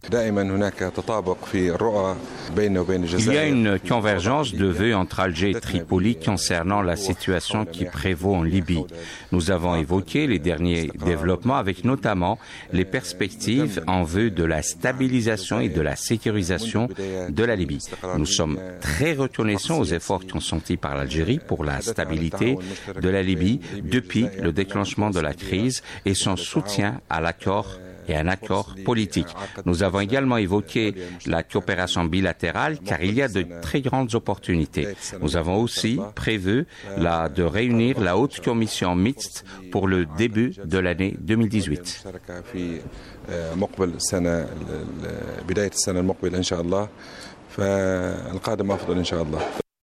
Il y a une convergence de vœux entre Alger et Tripoli concernant la situation qui prévaut en Libye. Nous avons évoqué les derniers développements avec notamment les perspectives en vue de la stabilisation et de la sécurisation de la Libye. Nous sommes très reconnaissants aux efforts consentis par l'Algérie pour la stabilité de la Libye depuis le déclenchement de la crise et son soutien à l'accord et un accord politique. Nous avons également évoqué la coopération bilatérale car il y a de très grandes opportunités. Nous avons aussi prévu de réunir la haute commission mixte pour le début de l'année 2018.